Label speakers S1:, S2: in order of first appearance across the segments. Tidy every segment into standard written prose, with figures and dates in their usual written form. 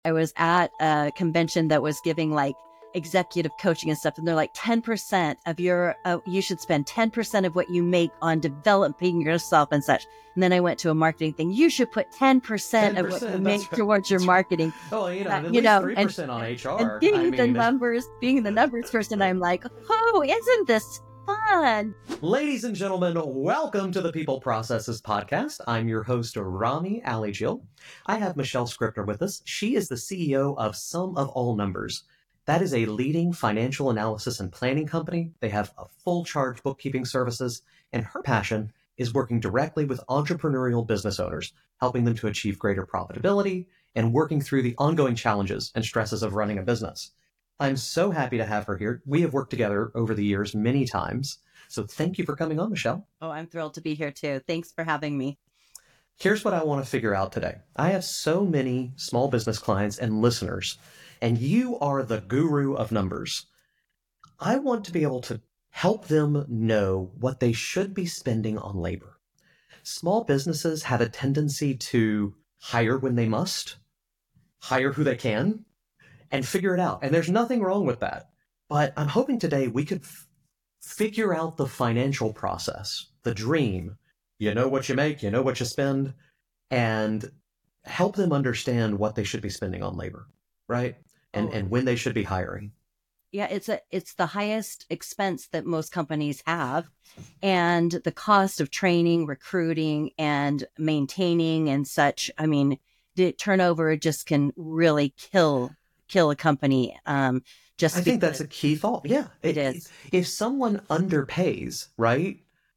S1: I was at a convention that was giving like executive coaching and stuff. And they're like 10% of your, you should spend 10% of what you make on developing yourself and such. And then I went to a marketing thing. You should put 10% of what you make
S2: right.
S1: towards your marketing.
S2: Well, at least 3% on
S1: and
S2: HR.
S1: being the numbers person, I'm like, oh, isn't this fun?
S2: Ladies and gentlemen, welcome to the People Processes Podcast. I'm your host, Rami Alijil. I have Michelle Scripner with us. She is the CEO of Sum of All Numbers. That is a leading financial analysis and planning company. They have a full charge bookkeeping services, and her passion is working directly with entrepreneurial business owners, helping them to achieve greater profitability and working through the ongoing challenges and stresses of running a business. I'm so happy to have her here. We have worked together over the years many times. So thank you for coming on, Michelle.
S1: Oh, I'm thrilled to be here too. Thanks for having me.
S2: Here's what I want to figure out today. I have so many small business clients and listeners, and you are the guru of numbers. I want to be able to help them know what they should be spending on labor. Small businesses have a tendency to hire when they must, hire who they can, and figure it out. And there's nothing wrong with that. But I'm hoping today we could figure out the financial process, the dream. You know what you make, you know what you spend, and help them understand what they should be spending on labor, right? And when they should be hiring.
S1: Yeah, it's the highest expense that most companies have. And the cost of training, recruiting, and maintaining and such, I mean, the turnover just can really kill a company.
S2: I think that's a key thought. Yeah,
S1: it is.
S2: If someone underpays, right,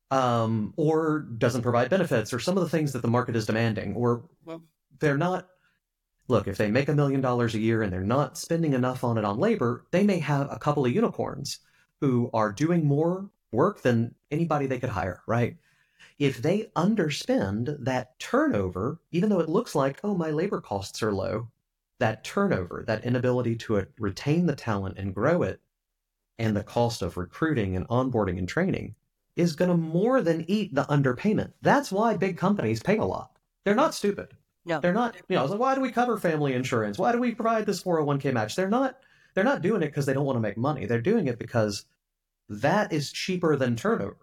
S2: or doesn't provide benefits, or some of the things that the market is demanding, or they're not. Look, if they make $1 million a year and they're not spending enough on it on labor, they may have a couple of unicorns who are doing more work than anybody they could hire, right? If they underspend, that turnover, even though it looks like, oh, my labor costs are low, that turnover, that inability to retain the talent and grow it, and the cost of recruiting and onboarding and training is going to more than eat the underpayment. That's why big companies pay a lot. They're not stupid.
S1: No,
S2: they're not. I was like, why do we cover family insurance? Why do we provide this 401k match? They're not doing it because they don't want to make money. They're doing it because that is cheaper than turnover,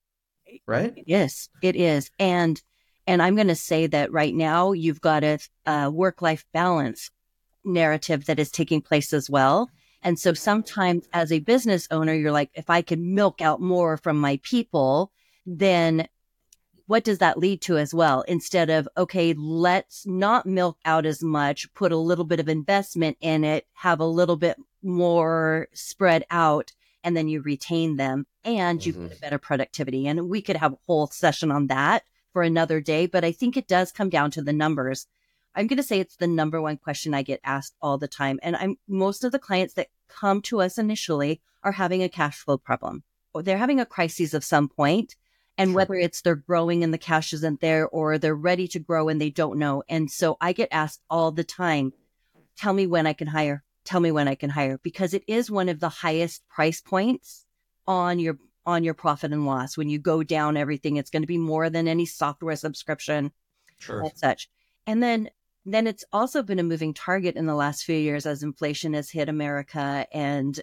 S2: right?
S1: Yes, it is. And I'm going to say that right now you've got a work-life balance narrative that is taking place as well. And so sometimes as a business owner, you're like, if I could milk out more from my people, then what does that lead to as well? Instead of, okay, let's not milk out as much, put a little bit of investment in it, have a little bit more spread out, and then you retain them and you get a better productivity. And we could have a whole session on that for another day, but I think it does come down to the numbers. I'm going to say it's the number one question I get asked all the time. And most of the clients that come to us initially are having a cash flow problem, or they're having a crisis of some point. And whether it's they're growing and the cash isn't there, or they're ready to grow and they don't know. And so I get asked all the time, tell me when I can hire. Tell me when I can hire, because it is one of the highest price points on your profit and loss. When you go down everything, it's going to be more than any software subscription and such. And then it's also been a moving target in the last few years as inflation has hit America, and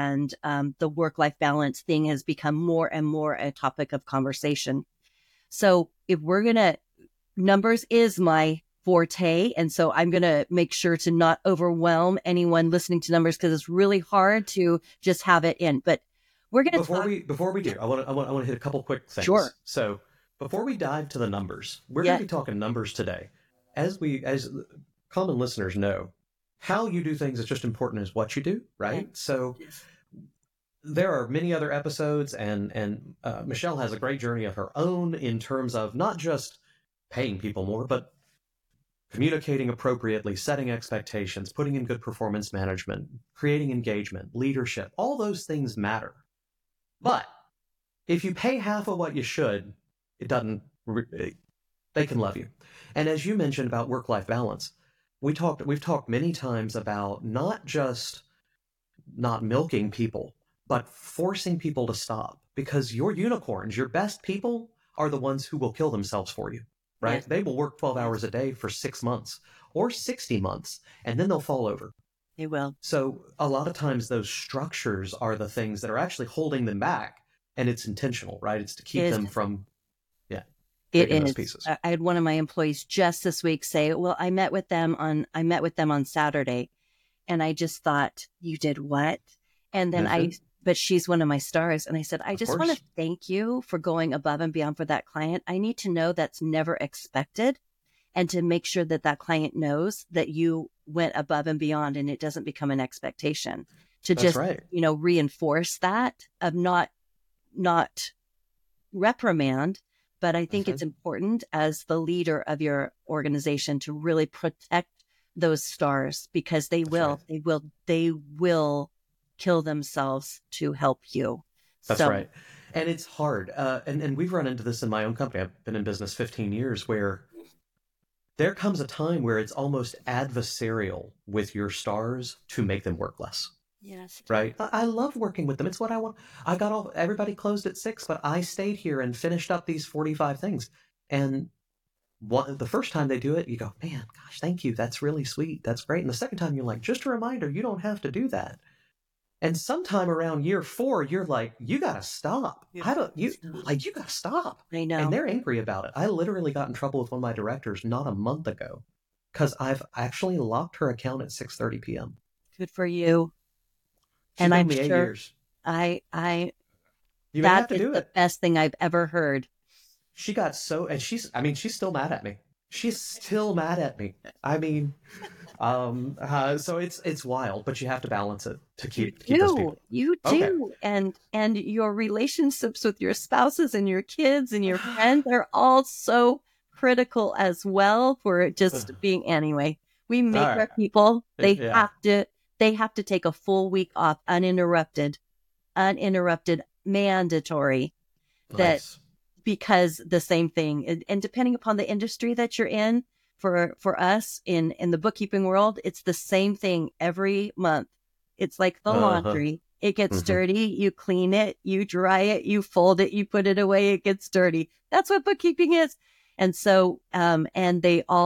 S1: the work-life balance thing has become more and more a topic of conversation. So if numbers is my forte, and so I'm going to make sure to not overwhelm anyone listening to numbers, because it's really hard to just have it in. But we're going to
S2: before we do, I want to hit a couple quick things.
S1: Sure.
S2: So before we dive to the numbers, we're going to be talking numbers today. As common listeners know, how you do things is just important as what you do, right? So there are many other episodes, and Michelle has a great journey of her own in terms of not just paying people more, but communicating appropriately, setting expectations, putting in good performance management, creating engagement, leadership. All those things matter. But if you pay half of what you should, it doesn't. They can love you. And as you mentioned about work-life balance, we've talked many times about not just not milking people, but forcing people to stop, because your unicorns, your best people, are the ones who will kill themselves for you, right? Yes. They will work 12 hours a day for 6 months, or 60 months, and then they'll fall over.
S1: They will.
S2: So a lot of times those structures are the things that are actually holding them back, and it's intentional, right? It's to keep them from,
S1: it
S2: taking those
S1: is.
S2: pieces.
S1: I had one of my employees just this week say, well, I met with them on Saturday, and I just thought, you did what? And then but she's one of my stars. And I said, I just want to thank you for going above and beyond for that client. I need to know that's never expected, and to make sure that that client knows that you went above and beyond, and it doesn't become an expectation to
S2: That's
S1: just,
S2: right.
S1: reinforce that, of not reprimand. But I think it's important as the leader of your organization to really protect those stars, because they will kill themselves to help you.
S2: That's right. And it's hard. And we've run into this in my own company. I've been in business 15 years, where there comes a time where it's almost adversarial with your stars to make them work less.
S1: Yes.
S2: Right. I love working with them. It's what I want. Everybody closed at 6, but I stayed here and finished up these 45 things. And the first time they do it, you go, man, gosh, thank you. That's really sweet. That's great. And the second time you're like, just a reminder, you don't have to do that. And sometime around year 4, you're like, you got to stop. You got to stop.
S1: I know.
S2: And they're angry about it. I literally got in trouble with one of my directors not a month ago, because I've actually locked her account at 6:30 p.m.
S1: Good for you.
S2: She's
S1: and
S2: been
S1: I'm
S2: me 8
S1: sure
S2: years.
S1: You that is the best thing I've ever heard.
S2: She got and she's still mad at me. She's still mad at me. I mean, so it's wild, but you have to balance it to keep those people.
S1: You do. Okay. And your relationships with your spouses and your kids and your friends are all so critical as well for just being, anyway. We make our people, they have to take a full week off, uninterrupted, mandatory.
S2: Nice.
S1: Because the same thing, and depending upon the industry that you're in, for us in the bookkeeping world, it's the same thing every month. It's like the laundry. It gets dirty, you clean it, you dry it, you fold it, you put it away, it gets dirty. That's what bookkeeping is. And so, and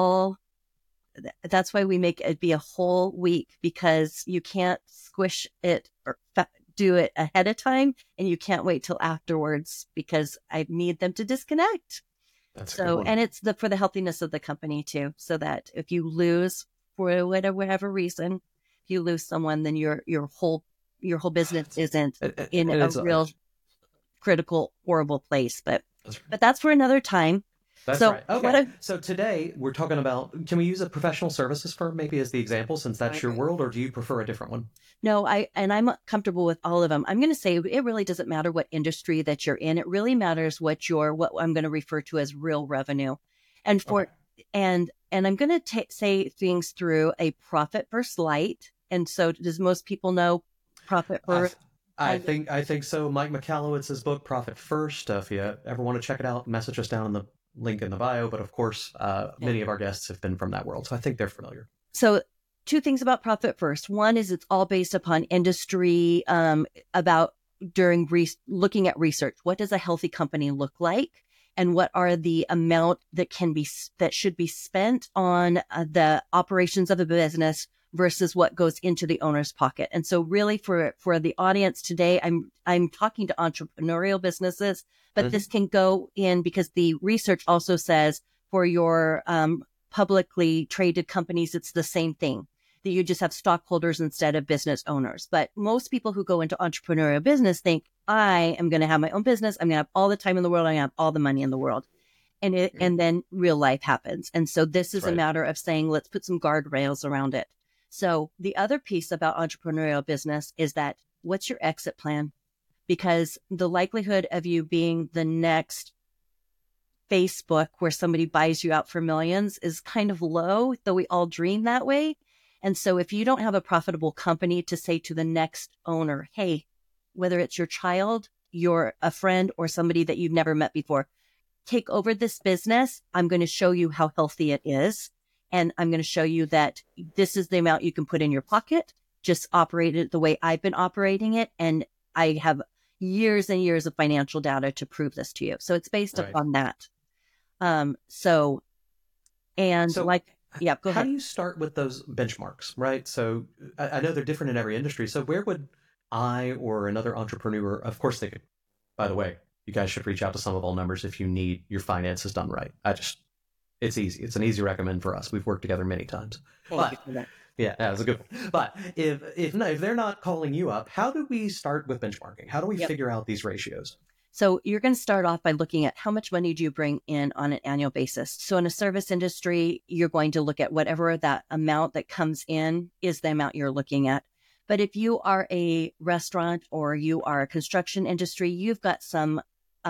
S1: that's why we make it be a whole week, because you can't squish it or do it ahead of time, and you can't wait till afterwards, because I need them to disconnect.
S2: That's
S1: so, and it's for the healthiness of the company too, so that if you lose for whatever reason, if you lose someone, then your whole business isn't in a real critical, horrible place. But that's for another time.
S2: That's right. Okay. So today we're talking about, can we use a professional services firm maybe as the example, since that's your world, or do you prefer a different one?
S1: No, I'm comfortable with all of them. I'm going to say it really doesn't matter what industry that you're in. It really matters what I'm going to refer to as real revenue. And and I'm going to say things through a Profit First Light. And so does most people know Profit First?
S2: I think so. Mike Michalowicz's book, Profit First. If you ever want to check it out, message us down in the link in the bio. But of course, many of our guests have been from that world, so I think they're familiar.
S1: So 2 things about Profit First. One is it's all based upon industry, about looking at research. What does a healthy company look like? And what are the amount that should be spent on the operations of a business versus what goes into the owner's pocket. And so really for the audience today, I'm talking to entrepreneurial businesses, but this can go in, because the research also says for your publicly traded companies, it's the same thing, that you just have stockholders instead of business owners. But most people who go into entrepreneurial business think, I am going to have my own business. I'm going to have all the time in the world. I'm going to have all the money in the world. And then real life happens. And so this is a matter of saying, let's put some guardrails around it. So the other piece about entrepreneurial business is that, what's your exit plan? Because the likelihood of you being the next Facebook where somebody buys you out for millions is kind of low, though we all dream that way. And so if you don't have a profitable company to say to the next owner, hey, whether it's your child, a friend, or somebody that you've never met before, take over this business. I'm going to show you how healthy it is. And I'm going to show you that this is the amount you can put in your pocket. Just operate it the way I've been operating it. And I have years and years of financial data to prove this to you. So it's based upon that. Yeah, go
S2: How
S1: ahead.
S2: do you start with those benchmarks, right? So I know they're different in every industry. So where would I or another entrepreneur, of course they could, by the way, you guys should reach out to Sum of All Numbers if you need your finances done right. It's easy. It's an easy recommend for us. We've worked together many times.
S1: Thank you
S2: But
S1: for that.
S2: yeah, that was a good one. But if they're not calling you up, how do we start with benchmarking? How do we
S1: Yep.
S2: figure out these ratios?
S1: So you're going to start off by looking at how much money do you bring in on an annual basis. So in a service industry, you're going to look at whatever that amount that comes in is the amount you're looking at. But if you are a restaurant or you are a construction industry, you've got some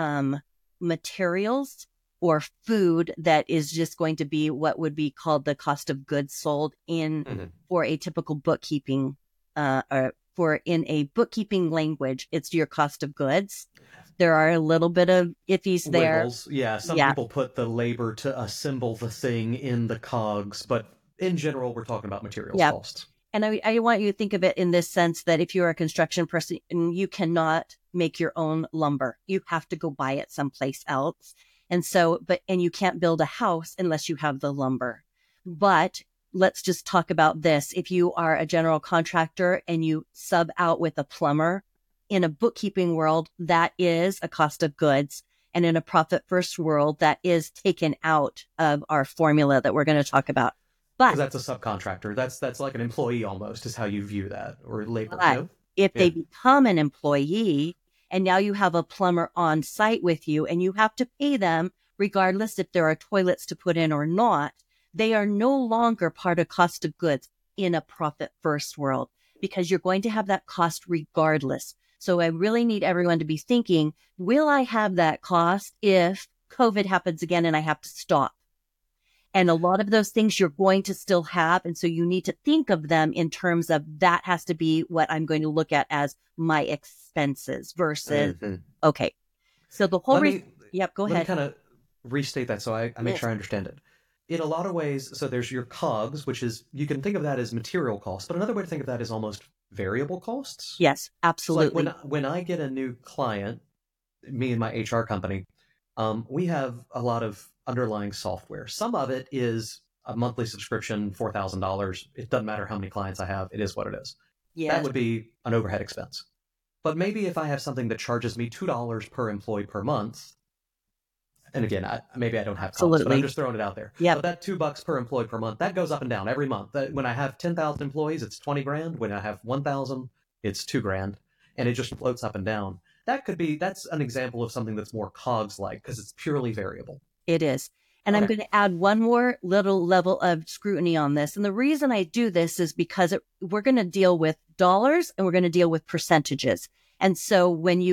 S1: materials or food that is just going to be what would be called the cost of goods sold in for a typical bookkeeping or for in a bookkeeping language, it's your cost of goods. There are a little bit of iffies there.
S2: Wiggles. Yeah, some people put the labor to assemble the thing in the cogs, but in general, we're talking about materials costs.
S1: And I want you to think of it in this sense that if you're a construction person, you cannot make your own lumber. You have to go buy it someplace else. And so, and you can't build a house unless you have the lumber. But let's just talk about this. If you are a general contractor and you sub out with a plumber, in a bookkeeping world, that is a cost of goods. And in a profit first world, that is taken out of our formula that we're going to talk about. But
S2: that's a subcontractor. That's like an employee almost is how you view that, or labor.
S1: But if they become an employee and now you have a plumber on site with you and you have to pay them regardless if there are toilets to put in or not, they are no longer part of cost of goods in a profit first world because you're going to have that cost regardless. So I really need everyone to be thinking, will I have that cost if COVID happens again and I have to stop? And a lot of those things you're going to still have. And so you need to think of them in terms of that has to be what I'm going to look at as my expenses versus, okay. So the whole reason, go ahead.
S2: Let me kind of restate that so I make sure I understand it. In a lot of ways, so there's your COGS, which is, you can think of that as material costs, but another way to think of that is almost variable costs.
S1: Yes, absolutely.
S2: So like when I get a new client, me and my HR company, we have a lot of underlying software. Some of it is a monthly subscription, $4,000. It doesn't matter how many clients I have. It is what it is. Yes. That would be an overhead expense. But maybe if I have something that charges me $2 per employee per month, and again, maybe I don't have costs, but I'm just throwing it out there. Yeah. But that $2 per employee per month, that goes up and down every month. When I have 10,000 employees, it's 20 grand. When I have 1,000, it's 2 grand. And it just floats up and down. That's an example of something that's more COGS-like because it's purely variable.
S1: It is. And I'm going to add one more little level of scrutiny on this. And the reason I do this is because we're going to deal with dollars and we're going to deal with percentages. And so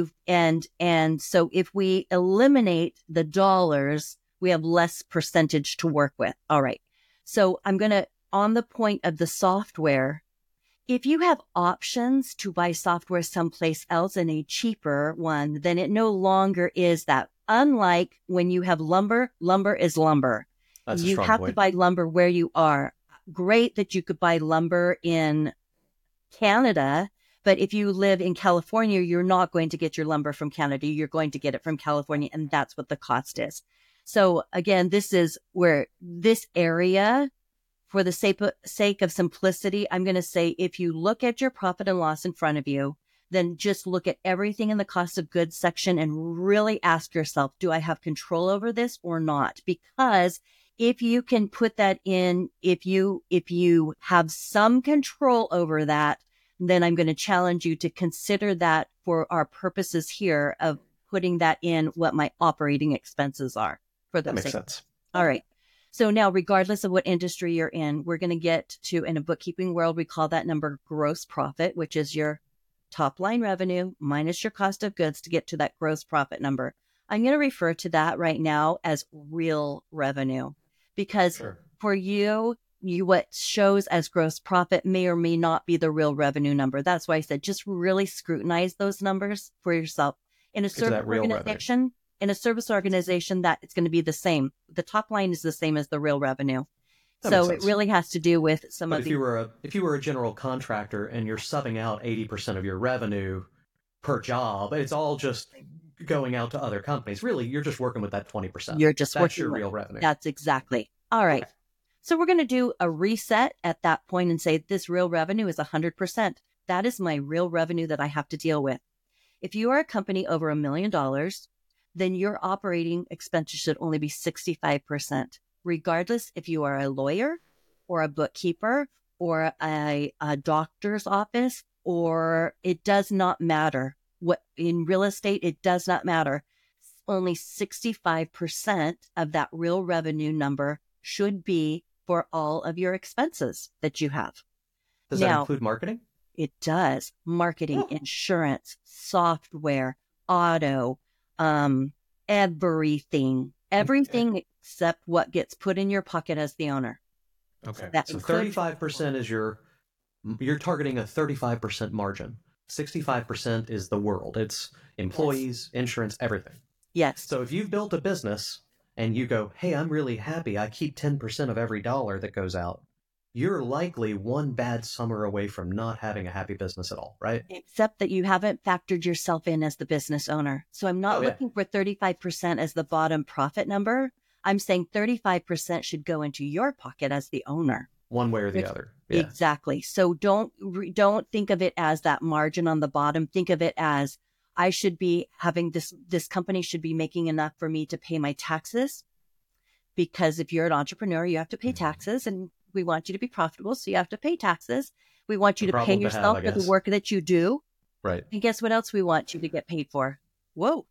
S1: so if we eliminate the dollars, we have less percentage to work with. All right. So I'm going to, on the point of the software, if you have options to buy software someplace else in a cheaper one, then it no longer is that. Unlike when you have lumber is lumber.
S2: That's a
S1: you
S2: strong
S1: have
S2: point.
S1: To buy lumber where you are. Great that you could buy lumber in Canada, but if you live in California, you're not going to get your lumber from Canada. You're going to get it from California, and that's what the cost is. So again, this is where this area, for the sake of simplicity, I'm going to say if you look at your profit and loss in front of you, then just look at everything in the cost of goods section and really ask yourself, do I have control over this or not? Because if you can put that in, if you have some control over that, then I'm going to challenge you to consider that for our purposes here of putting that in what my operating expenses are.
S2: That makes sense.
S1: All right. So now, regardless of what industry you're in, we're going to get to, in a bookkeeping world, we call that number gross profit, which is your top line revenue minus your cost of goods to get to that gross profit number. I'm going to refer to that right now as real revenue because for you, what shows as gross profit may or may not be the real revenue number. That's why I said just really scrutinize those numbers for yourself. In a service organization, that it's going to be the same. The top line is the same as the real revenue. So it really has to do with some of
S2: the... If you were a general contractor and you're subbing out 80% of your revenue per job, it's all just going out to other companies. Really, you're just working with that 20%.
S1: That's your real revenue. That's exactly. All right. Okay. So we're going to do a reset at that point and say this real revenue is 100%. That is my real revenue that I have to deal with. If you are a company over $1 million, then your operating expenses should only be 65%, regardless if you are a lawyer or a bookkeeper or a doctor's office, or it does not matter. What in real estate, it does not matter. Only 65% of that real revenue number should be for all of your expenses that you have.
S2: Does that include marketing?
S1: It does. Marketing, insurance, software, auto, everything except what gets put in your pocket as the owner.
S2: Okay. So 35% is you're targeting a 35% margin. 65% is the world. It's employees, insurance, everything.
S1: Yes.
S2: So if you've built a business and you go, hey, I'm really happy, I keep 10% of every dollar that goes out, you're likely one bad summer away from not having a happy business at all, right?
S1: Except that you haven't factored yourself in as the business owner. So I'm not looking for 35% as the bottom profit number. I'm saying 35% should go into your pocket as the owner.
S2: One way or the other. Yeah.
S1: Exactly. So don't think of it as that margin on the bottom. Think of it as I should be having this company should be making enough for me to pay my taxes. Because if you're an entrepreneur, you have to pay taxes, and we want you to be profitable. So you have to pay taxes. We want you to pay yourself for the work that you do.
S2: Right.
S1: And guess what else we want you to get paid for? Whoa.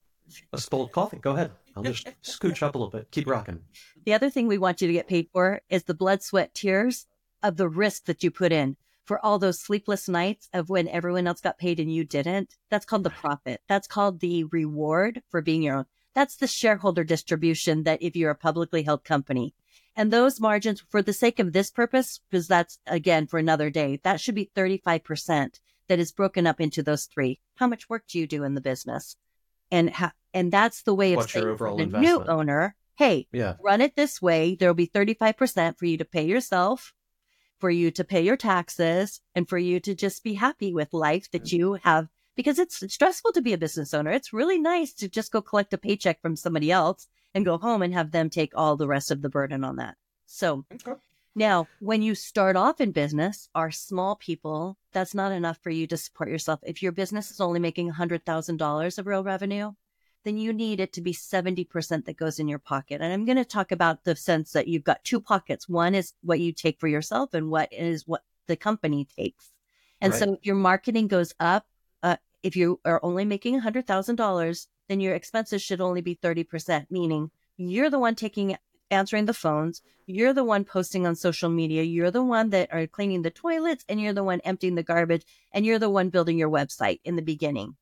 S2: A bowl of coffee. Go ahead. I'll just scooch up a little bit. Keep rocking.
S1: The other thing we want you to get paid for is the blood, sweat, tears of the risk that you put in for all those sleepless nights of when everyone else got paid and you didn't. That's called the profit. That's called the reward for being your own. That's the shareholder distribution that if you're a publicly held company. And those margins, for the sake of this purpose, because that's, again, for another day, that should be 35% that is broken up into those three. How much work do you do in the business? And that's the way of
S2: saying to the
S1: new owner, hey, run it this way. There will be 35% for you to pay yourself, for you to pay your taxes, and for you to just be happy with life that you have. Because it's stressful to be a business owner. It's really nice to just go collect a paycheck from somebody else and go home and have them take all the rest of the burden on that. So now when you start off in business, our small people, that's not enough for you to support yourself. If your business is only making $100,000 of real revenue, then you need it to be 70% that goes in your pocket. And I'm going to talk about the sense that you've got two pockets. One is what you take for yourself and what the company takes. And so if your marketing goes up, if you are only making $100,000, then your expenses should only be 30%, meaning you're the one answering the phones, you're the one posting on social media, you're the one that are cleaning the toilets, and you're the one emptying the garbage, and you're the one building your website in the beginning.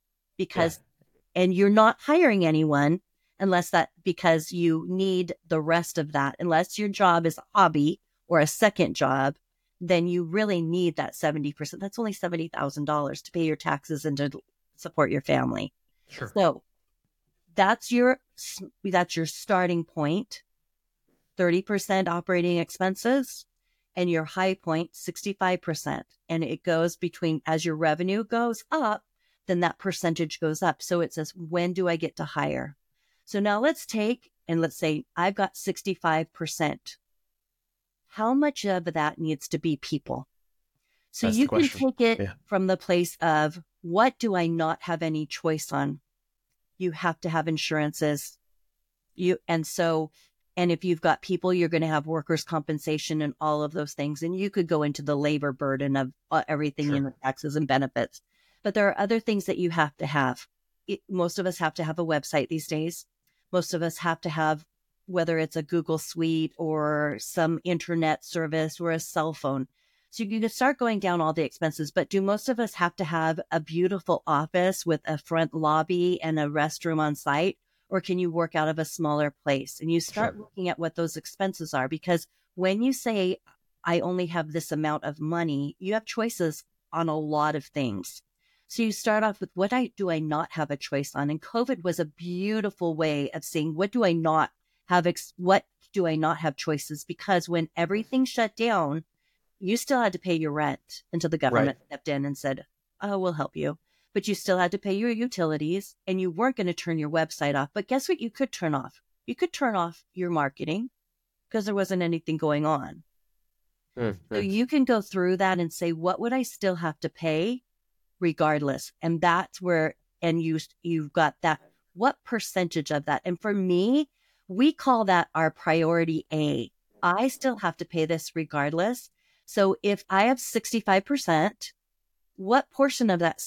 S1: And you're not hiring anyone because you need the rest of that. Unless your job is a hobby or a second job, then you really need that 70%. That's only $70,000 to pay your taxes and to support your family.
S2: Sure.
S1: So that's your starting point, 30% operating expenses, and your high point, 65%. And it goes between, as your revenue goes up, then that percentage goes up. So it says, when do I get to hire? So now let's say I've got 65%. How much of that needs to be people? So you can take it from the place of, what do I not have any choice on? You have to have insurances. And if you've got people, you're going to have workers' compensation and all of those things. And you could go into the labor burden of everything in the taxes and benefits. But there are other things that you have to have. Most of us have to have a website these days. Most of us have to have, whether it's a Google Suite or some internet service or a cell phone. So you can start going down all the expenses, but do most of us have to have a beautiful office with a front lobby and a restroom on site? Or can you work out of a smaller place? And you start looking at what those expenses are, because when you say, I only have this amount of money, you have choices on a lot of things. So you start off with, what do I not have a choice on? And COVID was a beautiful way of saying, what do I not have choices? Because when everything shut down, you still had to pay your rent until the government stepped in and said, oh, we'll help you. But you still had to pay your utilities, and you weren't going to turn your website off. But guess what you could turn off? You could turn off your marketing. because there wasn't anything going on.
S2: Mm-hmm.
S1: So you can go through that and say, what would I still have to pay regardless? And that's where, and you've got that, what percentage of that? And for me, we call that our priority A. I still have to pay this regardless. So if I have 65%, what portion of that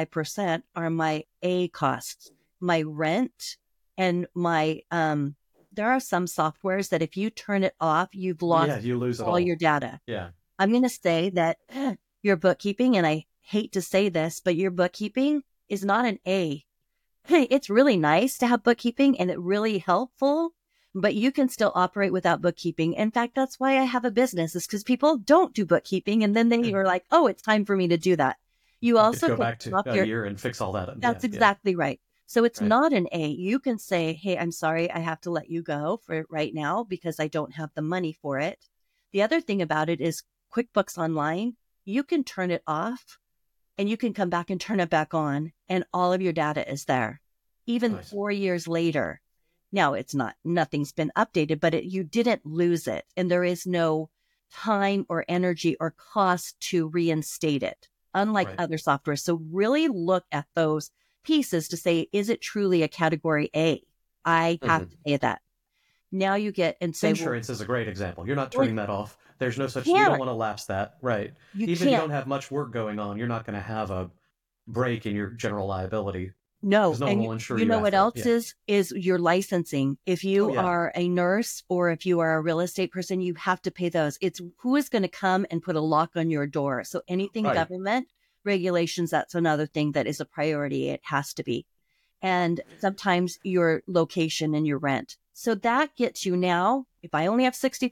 S1: 65% are my A costs, my rent, and my, there are some softwares that if you turn it off, you've lost
S2: you lose it
S1: all your data.
S2: Yeah.
S1: I'm going to say that your bookkeeping, and I hate to say this, but your bookkeeping is not an A. It's really nice to have bookkeeping and it's really helpful, but you can still operate without bookkeeping. In fact, that's why I have a business, is because people don't do bookkeeping. And then they are like, oh, it's time for me to do that. You also
S2: go back to a year and fix all that.
S1: That's exactly right. So it's
S2: Right.
S1: not an A. You can say, hey, I'm sorry, I have to let you go for right now because I don't have the money for it. The other thing about it is QuickBooks Online, you can turn it off and you can come back and turn it back on, and all of your data is there, even
S2: Nice.
S1: 4 years later. Now nothing's been updated, but you didn't lose it. And there is no time or energy or cost to reinstate it, unlike
S2: Right.
S1: other software. So really look at those pieces to say, is it truly a category A? I have to pay that. Now you get and say,
S2: insurance is a great example. You're not turning that off. There's no such,
S1: you
S2: you don't want to lapse that. Right.
S1: You
S2: Even if
S1: can't.
S2: you don't have much work going on, you're not going to have a break in your general liability.
S1: No,
S2: Because no one will insure you.
S1: You know what
S2: after.
S1: else is your licensing. If you are a nurse or if you are a real estate person, you have to pay those. It's who is going to come and put a lock on your door. So anything
S2: Right.
S1: government regulations, that's another thing that is a priority. It has to be. And sometimes your location and your rent. So that gets you now, if I only have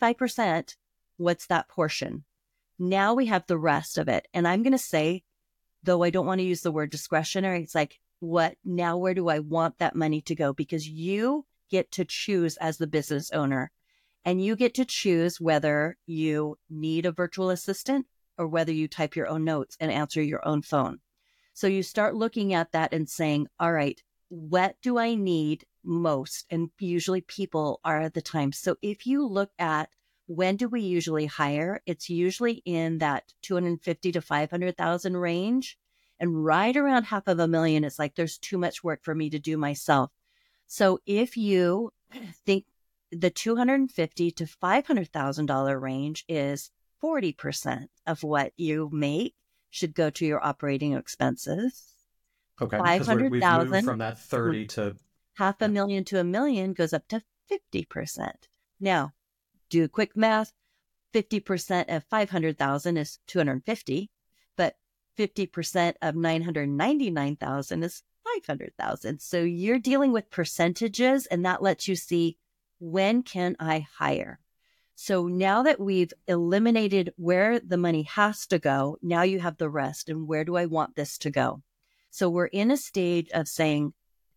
S1: 65%, what's that portion? Now we have the rest of it. And I'm going to say, though I don't want to use the word discretionary, it's like, where do I want that money to go? Because you get to choose as the business owner, and you get to choose whether you need a virtual assistant or whether you type your own notes and answer your own phone. So you start looking at that and saying, all right, what do I need most? And usually people are at the time. So if you look at when do we usually hire, it's usually in that 250 to 500,000 range. And right around $500,000, it's like, there's too much work for me to do myself. So if you think the $250 to $500,000 range is 40% of what you make should go to your operating expenses.
S2: Okay. Because we've moved from that 30 to
S1: $500,000 to $1 million goes up to 50%. Now, do quick math. 50% of 500,000 is 250, but 50% of 999,000 is 500,000. So you're dealing with percentages, and that lets you see, when can I hire? So now that we've eliminated where the money has to go, now you have the rest, and where do I want this to go? So we're in a stage of saying,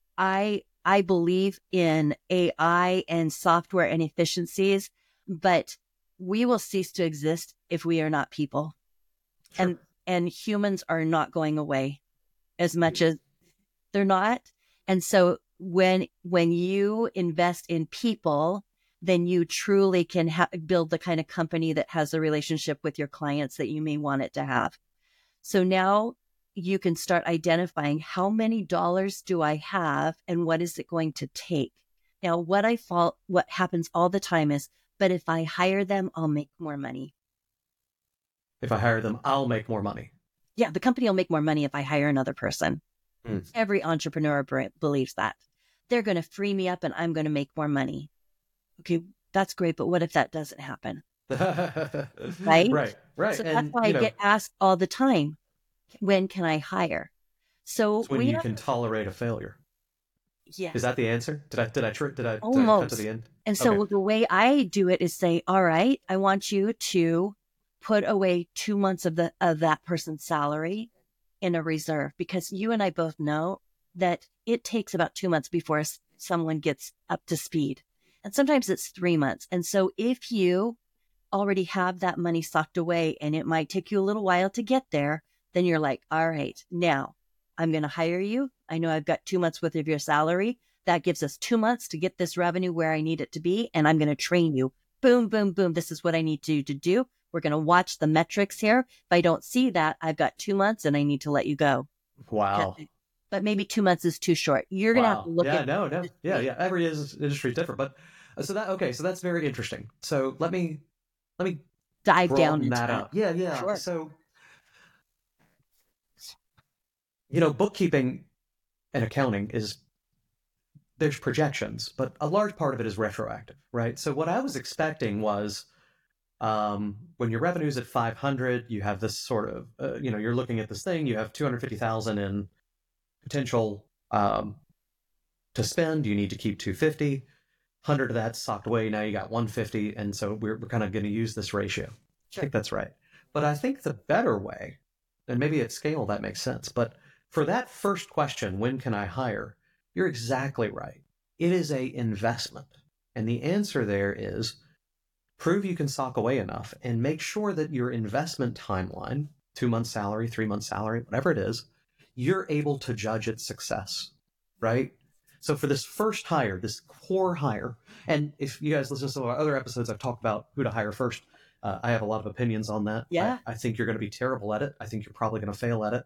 S1: I believe in AI and software and efficiencies, but we will cease to exist if we are not people. Sure. And humans are not going away as much as they're not. And so when you invest in people, then you truly can build the kind of company that has a relationship with your clients that you may want it to have. So now you can start identifying, how many dollars do I have and what is it going to take? Now, what happens all the time is, but if I hire them, I'll make more money.
S2: If I hire them, I'll make more money.
S1: Yeah, the company will make more money if I hire another person. Every entrepreneur believes that. They're going to free me up and I'm going to make more money. Okay, that's great, but what if that doesn't happen? Right?
S2: Right.
S1: So that's why I get asked all the time, when can I hire? So
S2: it's when you can tolerate a failure.
S1: Yeah.
S2: Is that the answer? Did I
S1: Almost.
S2: cut to the end?
S1: And so the way I do it is say, all right, I want you to put away 2 months of that person's salary in a reserve, because you and I both know that it takes about 2 months before someone gets up to speed. And sometimes it's 3 months. And so if you already have that money socked away and it might take you a little while to get there, then you're like, all right, now I'm going to hire you. I know I've got 2 months worth of your salary. That gives us 2 months to get this revenue where I need it to be. And I'm going to train you boom, boom, boom. This is what I need to do. We're going to watch the metrics here. If I don't see that, I've got 2 months and I need to let you go.
S2: Wow.
S1: But maybe 2 months is too short. You're going to have to look at
S2: no. Yeah. Every industry is different. But so that's very interesting. So let me
S1: dive down into
S2: that out. Yeah.
S1: Sure.
S2: So, bookkeeping and accounting there's projections, but a large part of it is retroactive, right? So what I was expecting was, when your revenue is at 500, you have this sort of, you're looking at this thing, you have 250,000 in potential to spend, you need to keep 250, 100 of that's socked away, now you got 150, and so we're kind of going to use this ratio. Sure. I think that's right. But I think the better way, and maybe at scale that makes sense, but for that first question, when can I hire? You're exactly right. It is an investment. And the answer there is prove you can sock away enough and make sure that your investment timeline, 2 months salary, 3 months salary, whatever it is, you're able to judge its success, right? So for this first hire, this core hire, and if you guys listen to some of our other episodes, I've talked about who to hire first. I have a lot of opinions on that.
S1: Yeah.
S2: I think you're going to be terrible at it. I think you're probably going to fail at it.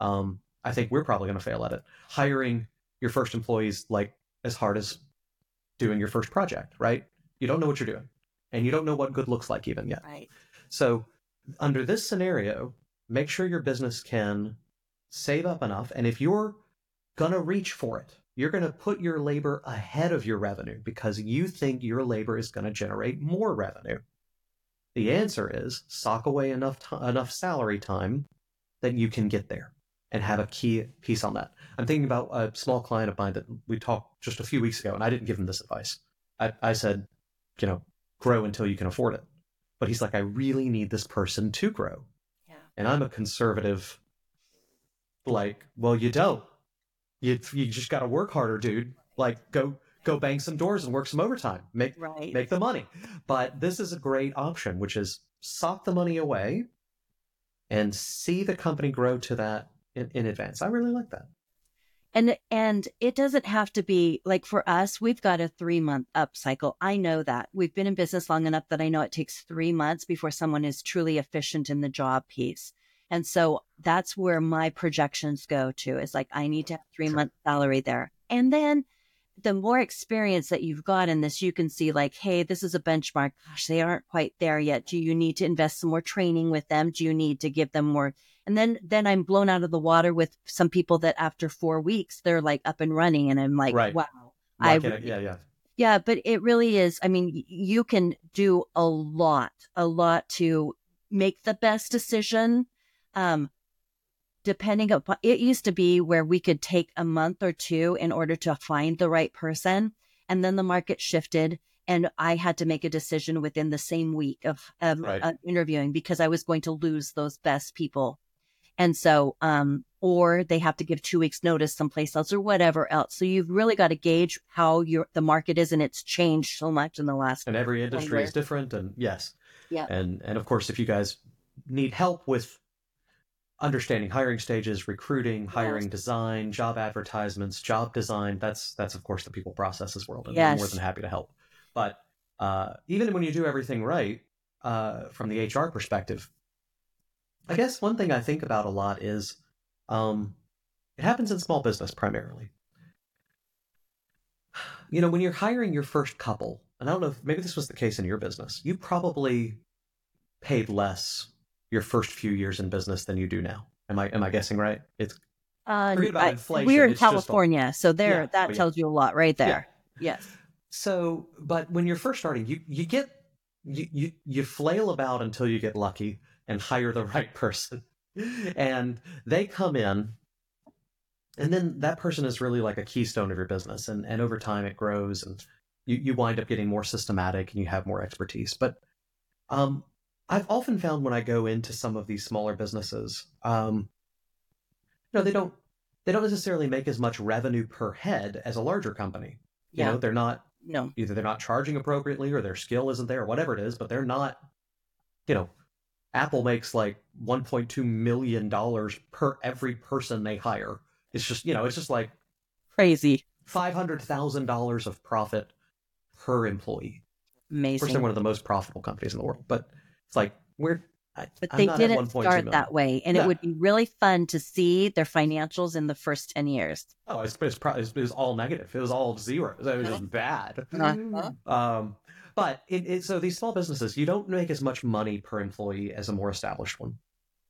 S2: I think we're probably going to fail at it. Hiring your first employees like as hard as doing your first project, right? You don't know what you're doing, and you don't know what good looks like even yet.
S1: Right.
S2: So under this scenario, make sure your business can save up enough. And if you're going to reach for it, you're going to put your labor ahead of your revenue because you think your labor is going to generate more revenue. The answer is sock away enough salary time that you can get there and have a key piece on that. I'm thinking about a small client of mine that we talked just a few weeks ago, and I didn't give him this advice. I said, grow until you can afford it. But he's like, I really need this person to grow. Yeah. And I'm a conservative, like, well, you don't. You just got to work harder, dude. Like, go bang some doors and work some overtime. Make the money. But this is a great option, which is sock the money away and see the company grow to that in advance. I really like that.
S1: And it doesn't have to be like for us, we've got a 3-month up cycle. I know that. We've been in business long enough that I know it takes 3 months before someone is truly efficient in the job piece. And so that's where my projections go to is like, I need to have 3-month salary there. And then the more experience that you've got in this, you can see like, hey, this is a benchmark. Gosh, they aren't quite there yet. Do you need to invest some more training with them? Do you need to give them more? And then I'm blown out of the water with some people that after 4 weeks, they're like up and running. And I'm like, wow. Yeah, but it really is. I mean, you can do a lot to make the best decision. Depending upon, it used to be where we could take a month or two in order to find the right person. And then the market shifted and I had to make a decision within the same week of interviewing because I was going to lose those best people. And so, or they have to give 2 weeks notice someplace else or whatever else. So you've really got to gauge how the market is, and it's changed so much in the last.
S2: And every industry is different. And yes. Yeah. And of course, if you guys need help with understanding hiring stages, recruiting, hiring design, job advertisements, job design, that's of course the people processes world. And we're more than happy to help. But even when you do everything right, from the HR perspective, I guess one thing I think about a lot is it happens in small business primarily. When you're hiring your first couple, and I don't know if maybe this was the case in your business, you probably paid less your first few years in business than you do now. Am I guessing right? It's forget about inflation.
S1: We're in California, so that tells you a lot right there. Yeah. Yes.
S2: So, but when you're first starting, you flail about until you get lucky and hire the right person, and they come in, and then that person is really like a keystone of your business, and over time it grows, and you wind up getting more systematic and you have more expertise. But I've often found when I go into some of these smaller businesses, they don't necessarily make as much revenue per head as a larger company. They're not. No. Either they're not charging appropriately, or their skill isn't there, or whatever it is. But they're not. Apple makes like $1.2 million per every person they hire. It's just it's just like
S1: crazy.
S2: $500,000 of profit per employee. Of course, they're
S1: Amazing.
S2: one of the most profitable companies in the world, but it's like
S1: But
S2: I'm
S1: they
S2: not at
S1: didn't
S2: 1.2
S1: start
S2: million.
S1: that way. And it
S2: No.
S1: would be really fun to see their financials in the first 10 years.
S2: Oh, it was all negative. It was all zeros. It was just bad.
S1: Uh-huh.
S2: But so these small businesses, you don't make as much money per employee as a more established one.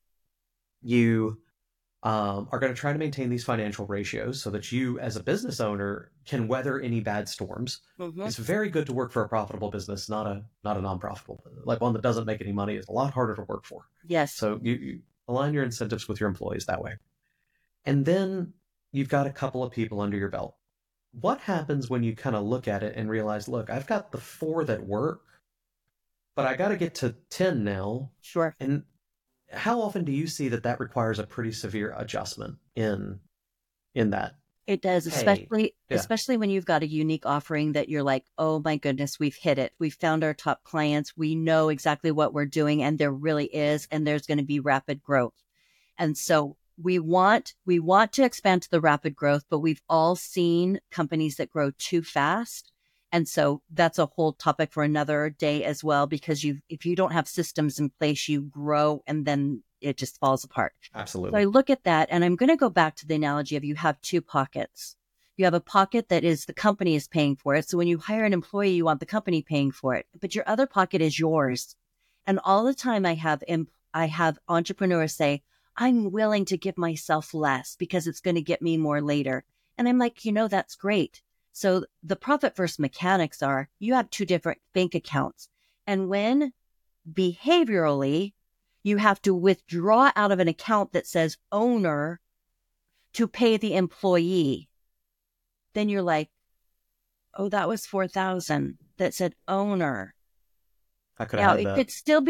S2: You are going to try to maintain these financial ratios so that you, as a business owner, can weather any bad storms.
S1: Mm-hmm.
S2: It's very good to work for a profitable business, not a non-profitable, like one that doesn't make any money. Is a lot harder to work for.
S1: Yes.
S2: So you align your incentives with your employees that way, and then you've got a couple of people under your belt. What happens when you kind of look at it and realize, look, I've got the 4 that work, but I got to get to 10 now.
S1: Sure.
S2: And how often do you see that requires a pretty severe adjustment in that?
S1: It does, especially when you've got a unique offering that you're like, oh my goodness, we've hit it. We've found our top clients. We know exactly what we're doing, and there really is, and there's going to be rapid growth. And so we want to expand to the rapid growth, but we've all seen companies that grow too fast. And so that's a whole topic for another day as well, because if you don't have systems in place, you grow and then it just falls apart.
S2: Absolutely.
S1: So I look at that, and I'm going to go back to the analogy of you have 2 pockets. You have a pocket that is the company is paying for it. So when you hire an employee, you want the company paying for it, but your other pocket is yours. And all the time I have entrepreneurs say, I'm willing to give myself less because it's going to get me more later. And I'm like, that's great. So the profit first mechanics are you have 2 different bank accounts. And when behaviorally, you have to withdraw out of an account that says owner to pay the employee, then you're like, oh, that was $4,000 that said owner.
S2: I could have had that.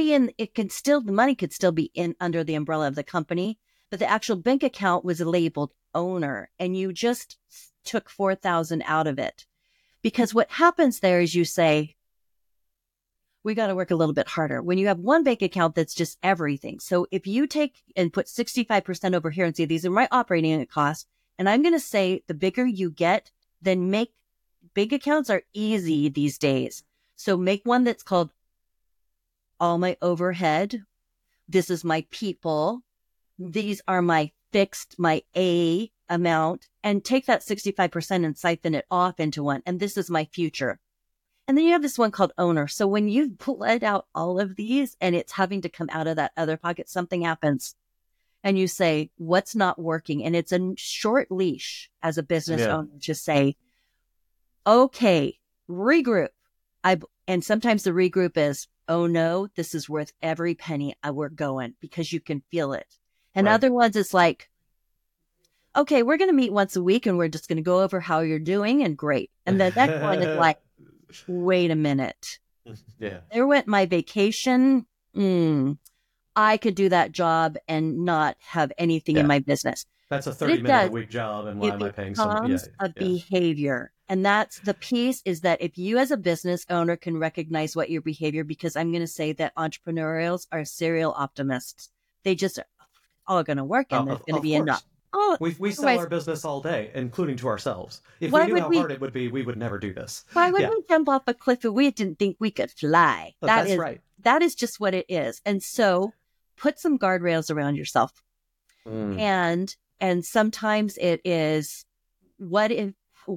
S1: The money could still be in under the umbrella of the company, but the actual bank account was labeled owner, and you just took $4,000 out of it. Because what happens there is you say, we got to work a little bit harder. When you have one bank account that's just everything. So if you take and put 65% over here and say, these are my operating costs, and I'm going to say the bigger you get, then big accounts are easy these days. So make one that's called all my overhead. This is my people. These are my fixed, my A amount, and take that 65% and siphon it off into one. And this is my future. And then you have this one called owner. So when you've bled out all of these and it's having to come out of that other pocket, something happens. And you say, what's not working? And it's a short leash as a business owner to say, okay, regroup. And sometimes the regroup is, oh no, this is worth every penny we're going, because you can feel it. And other ones, it's like, okay, we're going to meet once a week and we're just going to go over how you're doing, and great. And the next one is like, wait a minute.
S2: Yeah.
S1: There went my vacation. I could do that job and not have anything in my business.
S2: That's a 30-minute a week job, and why am I paying some?
S1: A behavior. And that's the piece, is that if you as a business owner can recognize what your behavior, because I'm going to say that entrepreneurials are serial optimists. They just are all going to work, and there's going to be enough.
S2: Oh, we sell our business all day, including to ourselves. If we knew how hard it would be, we would never do this.
S1: Why would we jump off a cliff if we didn't think we could fly?
S2: That's right.
S1: That is just what it is. And so put some guardrails around yourself. And sometimes it is, when am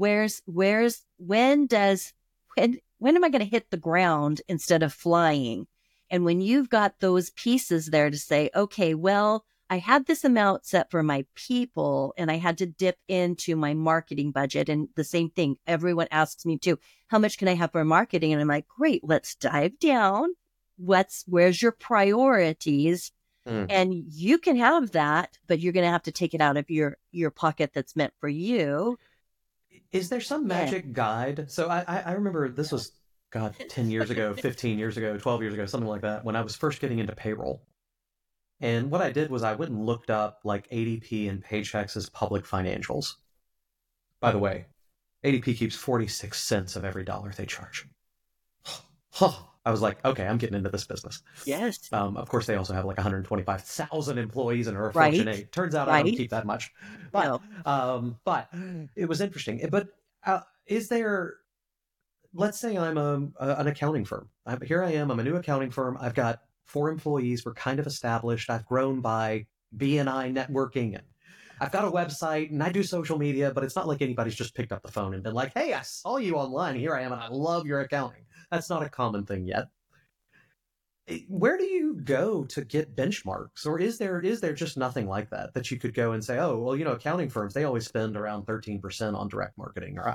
S1: I going to hit the ground instead of flying? And when you've got those pieces there to say, okay, well, I had this amount set for my people and I had to dip into my marketing budget. And the same thing, everyone asks me too, how much can I have for marketing? And I'm like, great, let's dive down. Where's your priorities? And you can have that, but you're going to have to take it out of your pocket that's meant for you.
S2: Is there some magic guide? So I remember this was, 10 years ago, 15 years ago, 12 years ago, something like that, when I was first getting into payroll. And what I did was I went and looked up like ADP and Paychex's public financials. By the way, ADP keeps 46 cents of every dollar they charge. I was like, okay, I'm getting into this business.
S1: Yes.
S2: Of course, they also have like 125,000 employees and are a Fortune 8. Turns out I don't keep that much. But it was interesting. But is there let's say I'm an accounting firm. Here I am. I'm a new accounting firm. I've got 4 employees. We're kind of established. I've grown by BNI networking, and I've got a website, and I do social media, but it's not like anybody's just picked up the phone and been like, hey, I saw you online. Here I am, and I love your accounting. That's not a common thing yet. Where do you go to get benchmarks, or is there just nothing like that you could go and say, oh, well, accounting firms, they always spend around 13% on direct marketing, or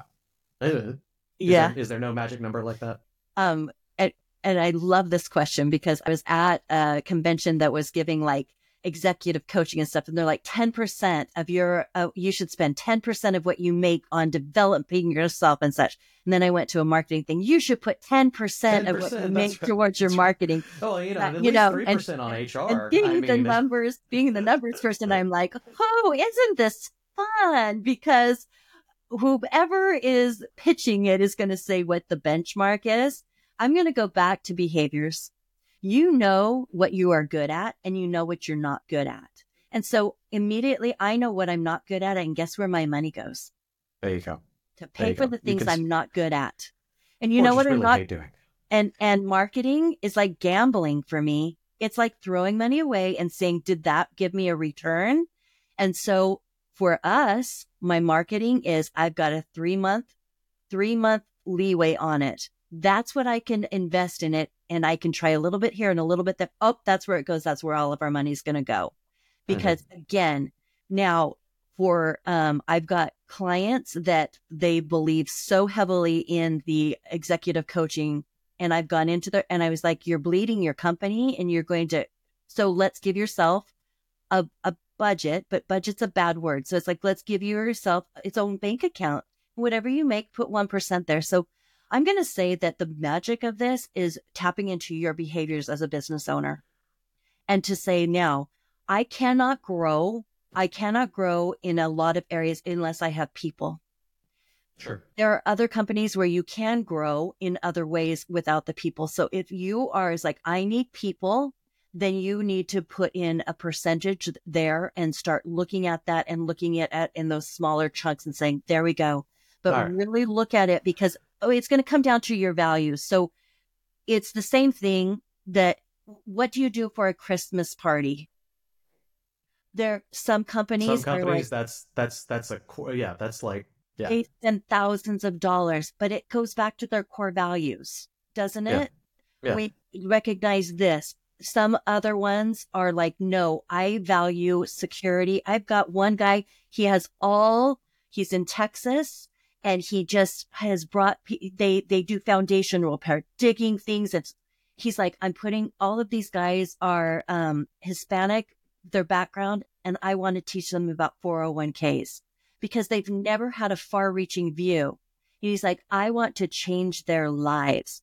S2: is there no magic number like that?
S1: And I love this question because I was at a convention that was giving like executive coaching and stuff, and they're like 10% of your you should spend 10% of what you make on developing yourself and such. And then I went to a marketing thing. You should put 10% of what you make towards your marketing.
S2: Oh, at least 3% on HR.
S1: And being the numbers person, I'm like, oh, isn't this fun? Because whoever is pitching it is going to say what the benchmark is. I'm going to go back to behaviors. You know what you are good at, and you know what you're not good at. And so immediately I know what I'm not good at, and guess where my money goes?
S2: There you go.
S1: To pay for the things I'm not good at. And you know what I'm not doing. And marketing is like gambling for me. It's like throwing money away and saying, did that give me a return? And so for us, my marketing is I've got a 3-month leeway on it. That's what I can invest in it. And I can try a little bit here and a little bit there. Oh, that's where it goes. That's where all of our money's going to go. Because again, now for, I've got clients that they believe so heavily in the executive coaching, and I've gone into there and I was like, you're bleeding your company and you're going to, so let's give yourself a budget, but budget's a bad word. So it's like, let's give yourself its own bank account. Whatever you make, put 1% there. So I'm going to say that the magic of this is tapping into your behaviors as a business owner, and to say, now I cannot grow in a lot of areas unless I have people.
S2: Sure.
S1: There are other companies where you can grow in other ways without the people. So if you are like, I need people, then you need to put in a percentage there and start looking at that and looking at it in those smaller chunks and saying, there we go. But really look at it, because it's going to come down to your values. So it's the same thing that, what do you do for a Christmas party? Some companies
S2: like,
S1: they spend thousands of dollars, but it goes back to their core values, doesn't it?
S2: Yeah.
S1: We recognize this. Some other ones are like, no, I value security. I've got one guy, he's in Texas, and he just has brought, they do foundation repair, digging things. And he's like, I'm putting, all of these guys are Hispanic, their background, and I want to teach them about 401ks because they've never had a far-reaching view. And he's like, I want to change their lives.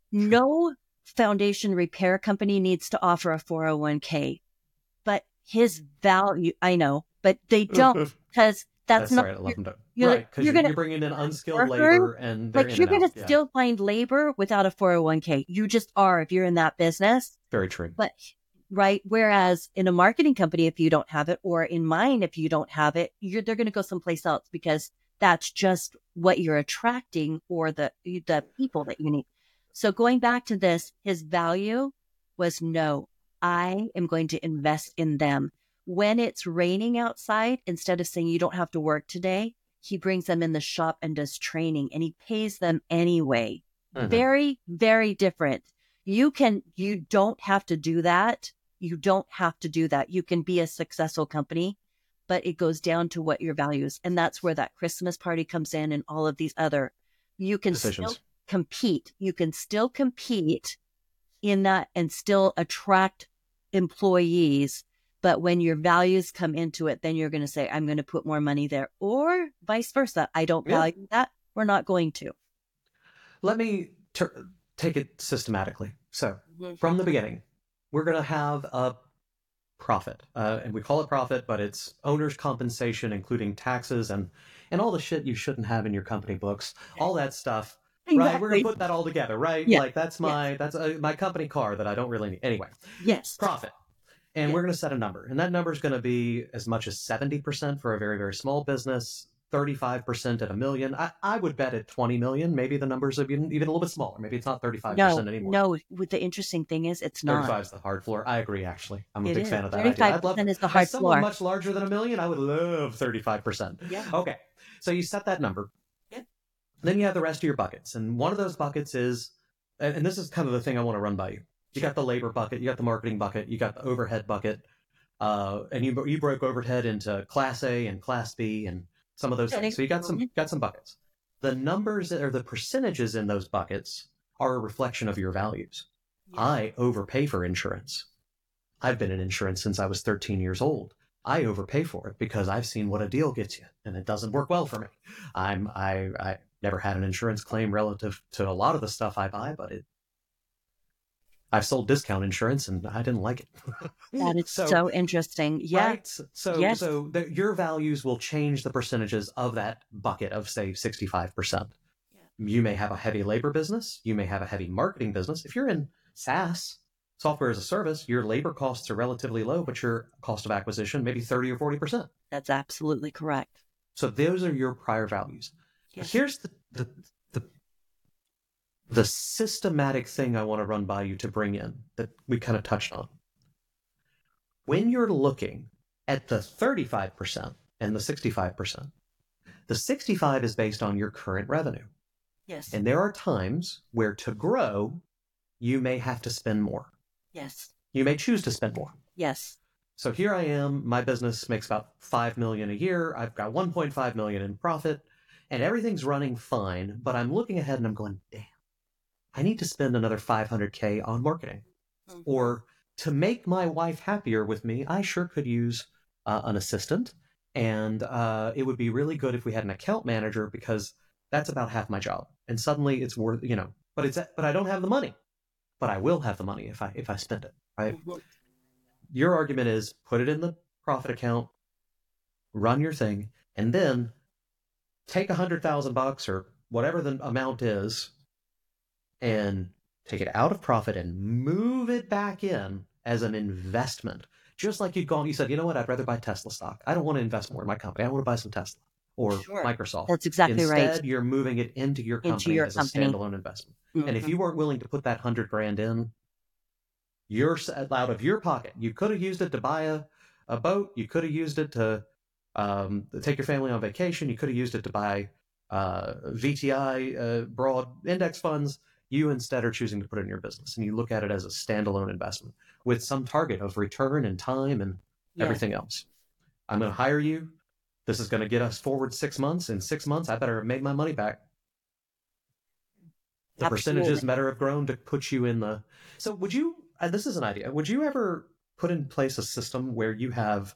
S1: No foundation repair company needs to offer a 401k, but his value, I know, but they don't, because that's not,
S2: right, because you're bringing in unskilled labor, and
S1: like you're going to still find labor without a 401k. You just are, if you're in that business.
S2: Very true.
S1: But right. Whereas in a marketing company, if you don't have it, or in mine, if you don't have it, they're going to go someplace else, because that's just what you're attracting, or the people that you need. So going back to this, his value was, no, I am going to invest in them. When it's raining outside, instead of saying you don't have to work today, he brings them in the shop and does training, and he pays them anyway. Very, very different. You don't have to do that. You don't have to do that. You can be a successful company, but it goes down to what your values. And that's where that Christmas party comes in, and all of these other, you can
S2: decisions.
S1: Still compete. You can still compete in that and still attract employees. But when your values come into it, then you're going to say, I'm going to put more money there, or vice versa. I don't value that. We're not going to.
S2: Let me take it systematically. So from the beginning, we're going to have a profit, and we call it profit, but it's owner's compensation, including taxes and all the shit you shouldn't have in your company books, all that stuff. Exactly. Right? We're going to put that all together, right? Yeah. Like that's my company car that I don't really need. Anyway.
S1: Yes.
S2: Profit. And we're going to set a number, and that number is going to be as much as 70% for a very, very small business, 35% at $1 million. I would bet at 20 million. Maybe the numbers are even a little bit smaller. Maybe it's not 35% anymore.
S1: No. The interesting thing is it's not.
S2: 35 is the hard floor. I agree, actually. I'm a big
S1: is.
S2: fan of that idea.
S1: 35% is the hard
S2: as someone
S1: floor.
S2: much larger than $1 million, I would love 35%.
S1: Yeah.
S2: Okay. So you set that number.
S1: Yep.
S2: Then you have the rest of your buckets. And one of those buckets is, and this is kind of the thing I want to run by you. You got the labor bucket, you got the marketing bucket, you got the overhead bucket, and you broke overhead into Class A and Class B and some of those things. So you got some buckets. The numbers or the percentages in those buckets are a reflection of your values. Yeah. I overpay for insurance. I've been in insurance since I was 13 years old. I overpay for it because I've seen what a deal gets you, and it doesn't work well for me. I never had an insurance claim relative to a lot of the stuff I buy, but I've sold discount insurance and I didn't like it.
S1: That is so interesting. Yeah.
S2: Right? So your values will change the percentages of that bucket of, say, 65%. Yeah. You may have a heavy labor business. You may have a heavy marketing business. If you're in SaaS, software as a service, your labor costs are relatively low, but your cost of acquisition maybe 30 or 40%.
S1: That's absolutely correct.
S2: So those are your prior values. Yes. Here's the systematic thing I want to run by you to bring in that we kind of touched on. When you're looking at the 35% and the 65%, the 65 is based on your current revenue.
S1: Yes.
S2: And there are times where to grow, you may have to spend more.
S1: Yes.
S2: You may choose to spend more.
S1: Yes.
S2: So here I am, my business makes about $5 million a year. I've got $1.5 million in profit and everything's running fine, but I'm looking ahead and I'm going, damn, I need to spend another $500K on marketing. Mm-hmm. Or to make my wife happier with me, I sure could use an assistant. And it would be really good if we had an account manager because that's about half my job. And suddenly it's worth, but I don't have the money. But I will have the money if I spend it, right? Mm-hmm. Your argument is put it in the profit account, run your thing, and then take $100,000 or whatever the amount is and take it out of profit and move it back in as an investment. Just like you said, you know what, I'd rather buy Tesla stock. I don't want to invest more in my company. I want to buy some Tesla or Microsoft.
S1: That's exactly right.
S2: Instead, you're moving it into your company as a standalone investment. Mm-hmm. And if you weren't willing to put that $100,000 in, you're out of your pocket. You could have used it to buy a boat. You could have used it to take your family on vacation. You could have used it to buy VTI broad index funds. You instead are choosing to put it in your business, and you look at it as a standalone investment with some target of return and time and everything else. I'm going to hire you. This is going to get us forward 6 months. In 6 months, I better make my money back. The percentages better have grown to put you in the... So would you, this is an idea, would you ever put in place a system where you have...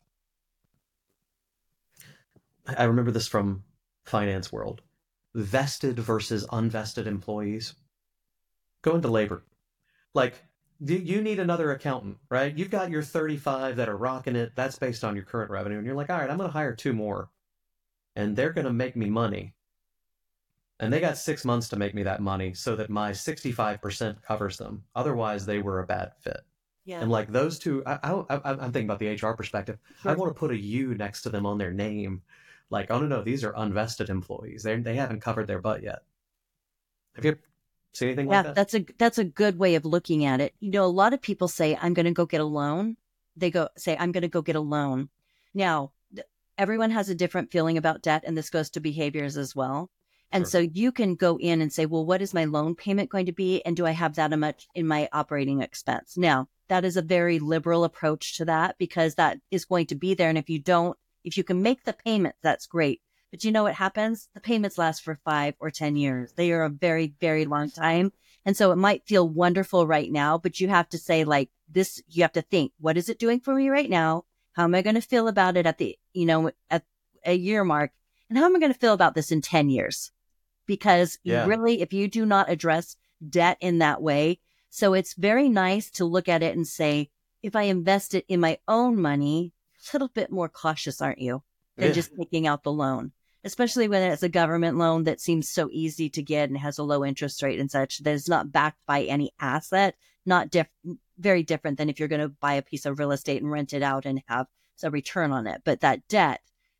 S2: I remember this from finance world. Vested versus unvested employees. Go into labor. Like, you need another accountant, right? You've got your 35 that are rocking it. That's based on your current revenue. And you're like, all right, I'm going to hire 2 more. And they're going to make me money. And they got 6 months to make me that money so that my 65% covers them. Otherwise, they were a bad fit. Yeah. And like those two, I'm thinking about the HR perspective. Sure. I want to put a U next to them on their name. Like, oh, no, these are unvested employees. They haven't covered their butt yet. Have you seen anything like that?
S1: Yeah, that's a good way of looking at it. A lot of people say, I'm going to go get a loan. They say, I'm going to go get a loan. Now, everyone has a different feeling about debt, and this goes to behaviors as well. And so you can go in and say, well, what is my loan payment going to be? And do I have that much in my operating expense? Now, that is a very liberal approach to that because that is going to be there. And if you can make the payment, that's great. But you know what happens? The payments last for 5 or 10 years. They are a very, very long time. And so it might feel wonderful right now, but you have to say like this, you have to think, what is it doing for me right now? How am I going to feel about it at at a year mark? And how am I going to feel about this in 10 years? Because really, if you do not address debt in that way, so it's very nice to look at it and say, if I invest it in my own money, a little bit more cautious, aren't you, than just taking out the loan, especially when it's a government loan that seems so easy to get and has a low interest rate and such that is not backed by any asset, very different than if you're going to buy a piece of real estate and rent it out and have a return on it. But that debt,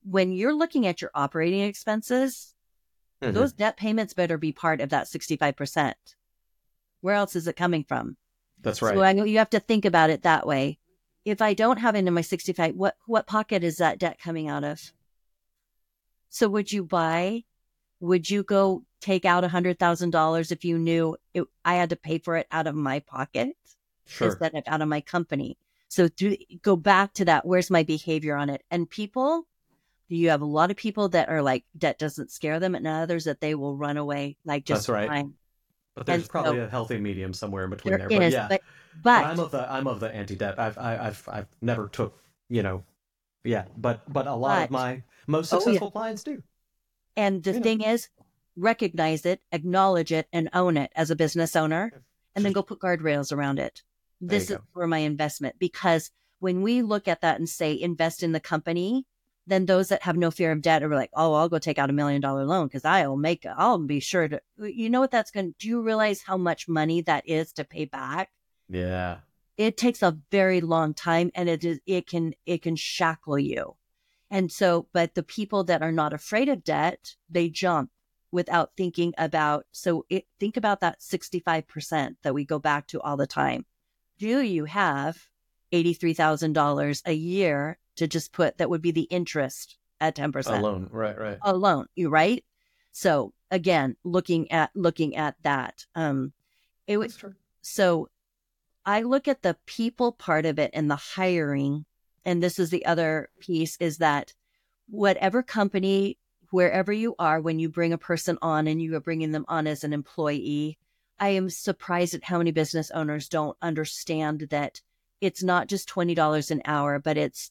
S1: when you're looking at your operating expenses, those debt payments better be part of that 65%. Where else is it coming from?
S2: That's right.
S1: So you have to think about it that way. If I don't have it in my 65, what pocket is that debt coming out of? So would you go take out $100,000 if you knew I had to pay for it out of my pocket instead of out of my company? So go back to that. Where's my behavior on it? And you have a lot of people that are like, debt doesn't scare them, and others that they will run away like just fine.
S2: But there's probably a healthy medium somewhere in between there.
S1: Is,
S2: but I'm of the anti-debt. I've never took, but a lot of my most successful clients do.
S1: And the thing is, recognize it, acknowledge it, and own it as a business owner, and then go put guardrails around it. This is for my investment, because when we look at that and say invest in the company, then those that have no fear of debt are like, oh, I'll go take out $1 million loan because I'll be sure to, you know what that's going to, do you realize how much money that is to pay back?
S2: Yeah.
S1: It takes a very long time, and it can shackle you. And so, but the people that are not afraid of debt, they jump without thinking about, think about that 65% that we go back to all the time. Do you have $83,000 a year to just put, that would be the interest at 10%?
S2: Alone, right.
S1: Alone, right? So again, looking at that,
S2: That's true.
S1: So I look at the people part of it and the hiring. And this is the other piece, is that whatever company, wherever you are, when you bring a person on and you are bringing them on as an employee, I am surprised at how many business owners don't understand that it's not just $20 an hour, but it's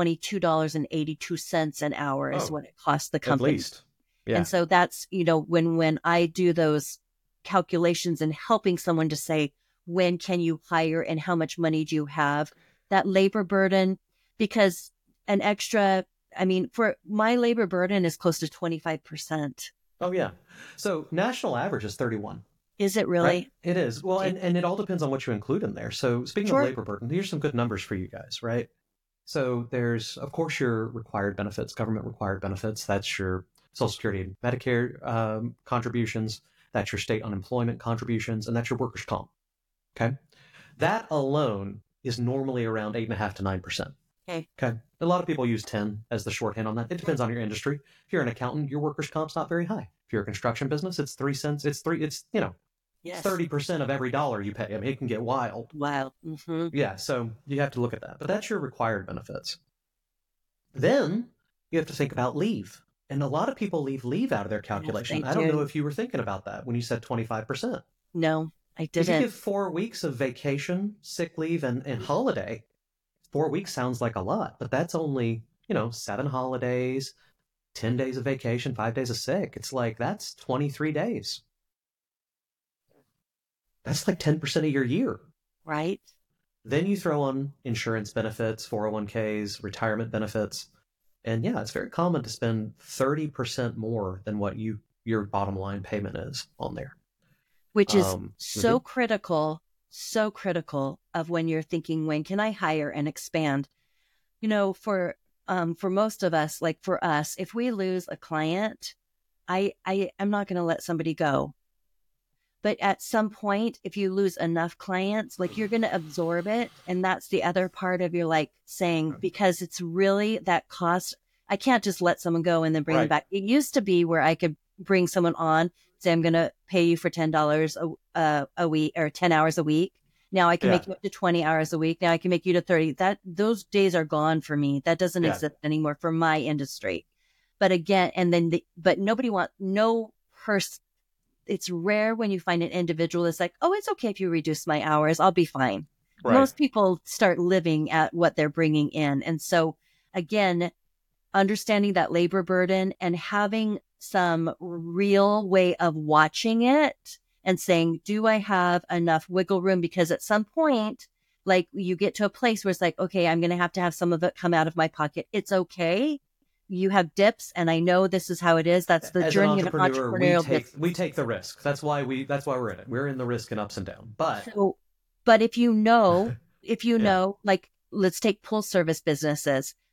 S1: $22.82 an hour is what it costs the company.
S2: At least. Yeah.
S1: And so that's, when I do those calculations and helping someone to say, when can you hire and how much money do you have, that labor burden, because for my labor burden is close to 25%.
S2: Oh, yeah. So national average is 31.
S1: Is it really?
S2: Right? It is. Well, and it all depends on what you include in there. So speaking of labor burden, here's some good numbers for you guys, right? So there's, of course, your required benefits, government required benefits. That's your Social Security and Medicare contributions. That's your state unemployment contributions, and that's your workers' comp. Okay. That alone is normally around 8.5% to 9%. Okay. A lot of people use 10 as the shorthand on that. It depends on your industry. If you're an accountant, your workers' comp's not very high. If you're a construction business, it's 3 cents. It's 30% of every dollar you pay. I mean, it can get wild.
S1: Mm-hmm.
S2: Yeah. So you have to look at that. But that's your required benefits. Then you have to think about leave. And a lot of people leave leave out of their calculation.
S1: Yes,
S2: I don't know if you were thinking about that when you said 25%.
S1: No, I didn't.
S2: If you give 4 weeks of vacation, sick leave, and holiday, 4 weeks sounds like a lot, but that's only, 7 holidays, 10 days of vacation, 5 days of sick. It's like, that's 23 days. That's like 10% of your year.
S1: Right.
S2: Then you throw on insurance benefits, 401ks, retirement benefits. And yeah, it's very common to spend 30% more than what your bottom line payment is on there.
S1: Which is so critical of when you're thinking, when can I hire and expand? For most of us, like for us, if we lose a client, I'm not going to let somebody go. But at some point, if you lose enough clients, like you're going to absorb it. And that's the other part of your saying, because it's really that cost. I can't just let someone go and then bring them back. It used to be where I could bring someone on, say, I'm going to pay you for $10 a week or 10 hours a week. Now I can make you up to 20 hours a week. Now I can make you to 30. Those days are gone for me. That doesn't exist anymore for my industry. But again, but nobody no person. It's rare when you find an individual that's like, oh, it's okay if you reduce my hours, I'll be fine. Right. Most people start living at what they're bringing in. And so again, understanding that labor burden and having some real way of watching it and saying, do I have enough wiggle room? Because at some point, you get to a place where it's like, okay, I'm going to have some of it come out of my pocket. It's okay. You have dips, and I know this is how it is. That's the journey of an entrepreneurial business.
S2: We take the risk. That's why we're in it. We're in the risk and ups and downs.
S1: But if let's take full service businesses.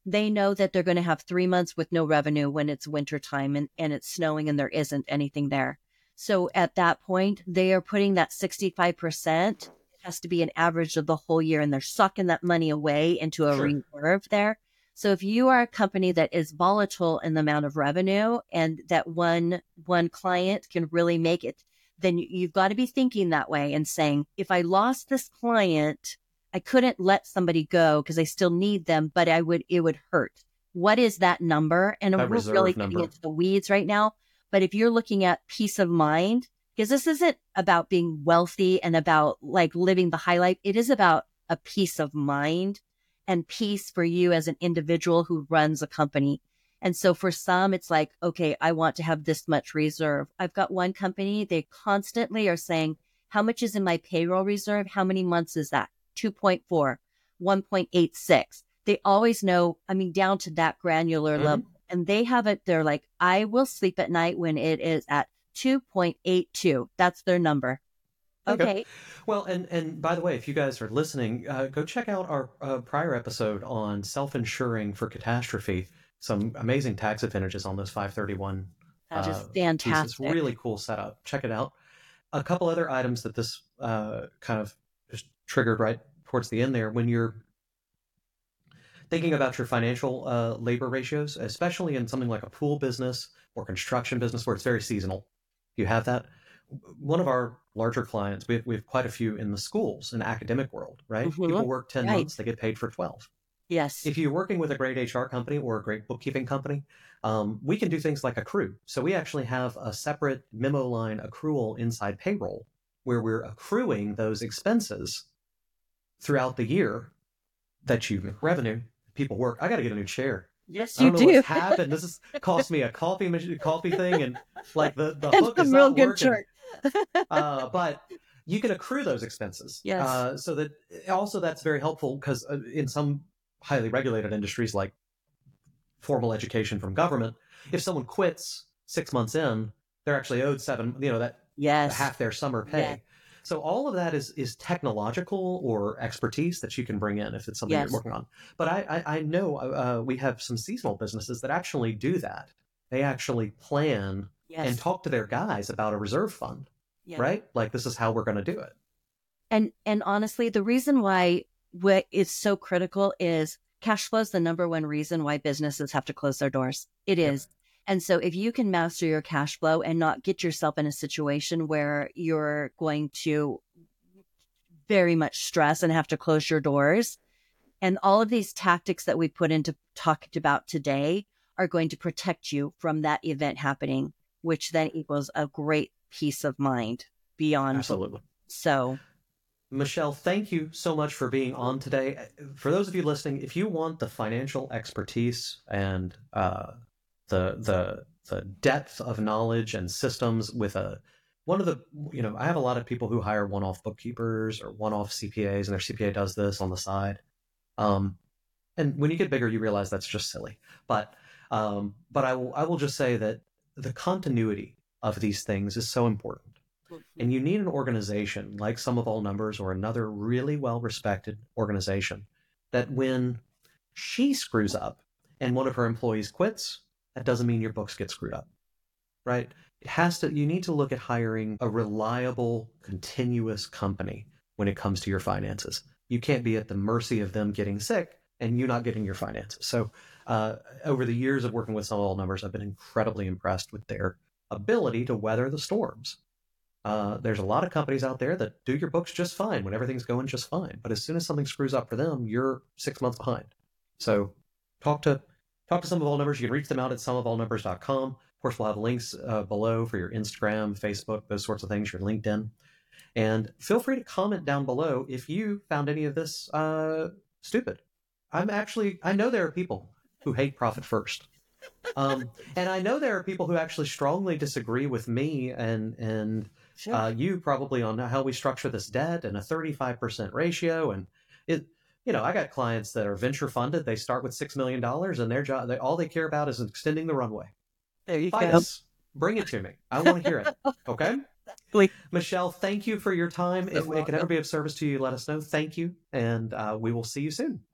S1: They know that they're going to have 3 months with no revenue when it's winter time and it's snowing and there isn't anything there. So at that point, they are putting that 65%. It has to be an average of the whole year, and they're sucking that money away into a
S2: Sure.
S1: reserve there. So if you are a company that is volatile in the amount of revenue and that one client can really make it, then you've got to be thinking that way and saying, if I lost this client, I couldn't let somebody go because I still need them, but it would hurt. What is that number? And
S2: That
S1: we're really
S2: reserve
S1: getting
S2: number.
S1: into the weeds right now. But if you're looking at peace of mind, because this isn't about being wealthy and about like living the high life, it is about a peace of mind and peace for you as an individual who runs a company. And so for some, it's like, okay, I want to have this much reserve. I've got one company, they constantly are saying, how much is in my payroll reserve? How many months is that? 2.4, 1.86. They always know, I mean, down to that granular level. And they have it, they're like, I will sleep at night when it is at 2.82. That's their number. Okay.
S2: Well, and by the way, if you guys are listening, go check out our prior episode on self-insuring for catastrophe. Some amazing tax advantages on those 531
S1: That is
S2: pieces.
S1: fantastic.
S2: Really cool setup. Check it out. A couple other items that this kind of just triggered right towards the end there. When you're thinking about your financial labor ratios, especially in something like a pool business or construction business where it's very seasonal, you have that. One of our larger clients, we have quite a few in the schools in the academic world, right?
S1: Mhm.
S2: People work 10
S1: Right.
S2: months, they get paid for 12.
S1: Yes.
S2: If you're working with a great HR company or a great bookkeeping company, we can do things like accrue. So we actually have a separate memo line accrual inside payroll where we're accruing those expenses throughout the year that you make revenue. People work. I got to get a new chair.
S1: Yes,
S2: I
S1: you
S2: don't know
S1: do.
S2: what's happened. This has cost me a coffee thing, and like the
S1: And
S2: hook is
S1: some real
S2: not
S1: good
S2: working.
S1: shirt.
S2: But you can accrue those expenses.
S1: Yes.
S2: So that also that's very helpful because in some highly regulated industries like formal education from government, if someone quits 6 months in, they're actually owed seven, that
S1: Yes.
S2: half their summer pay.
S1: Yes.
S2: So all of that is technological or expertise that you can bring in if it's something
S1: Yes.
S2: you're working on. But I know we have some seasonal businesses that actually do that. They actually plan
S1: Yes.
S2: and talk to their guys about a reserve fund,
S1: Yeah.
S2: right? Like this is how we're going to do it.
S1: And honestly, the reason why what is so critical is cash flow is the number one reason why businesses have to close their doors. It is. And so if you can master your cash flow and not get yourself in a situation where you're going to very much stress and have to close your doors, and all of these tactics that we put into talked about today are going to protect you from that event happening, which then equals a great peace of mind beyond.
S2: Absolutely.
S1: So
S2: Michelle, thank you so much for being on today. For those of you listening, if you want the financial expertise and the depth of knowledge and systems with I have a lot of people who hire one-off bookkeepers or one-off CPAs, and their CPA does this on the side. And when you get bigger, you realize that's just silly. But I will just say that the continuity of these things is so important. And you need an organization like Sum of All Numbers or another really well-respected organization that when she screws up and one of her employees quits, that doesn't mean your books get screwed up, right? You need to look at hiring a reliable, continuous company when it comes to your finances. You can't be at the mercy of them getting sick and you not getting your finances. So over the years of working with Sum of All Numbers, I've been incredibly impressed with their ability to weather the storms. There's a lot of companies out there that do your books just fine when everything's going just fine. But as soon as something screws up for them, you're 6 months behind. So talk to Sum of All Numbers. You can reach them out at sumofallnumbers.com. Of course, we'll have links below for your Instagram, Facebook, those sorts of things, your LinkedIn. And feel free to comment down below if you found any of this stupid. I know there are people who hate profit first. And I know there are people who actually strongly disagree with me and you probably on how we structure this debt and a 35% ratio. And I got clients that are venture funded. They start with $6 million and their job, all they care about is extending the runway.
S1: there you
S2: Fight
S1: go.
S2: us. Bring it to me. I want to hear it. Okay.
S1: Exactly.
S2: Michelle, thank you for your time. If it can ever be of service to you, let us know. Thank you. And we will see you soon.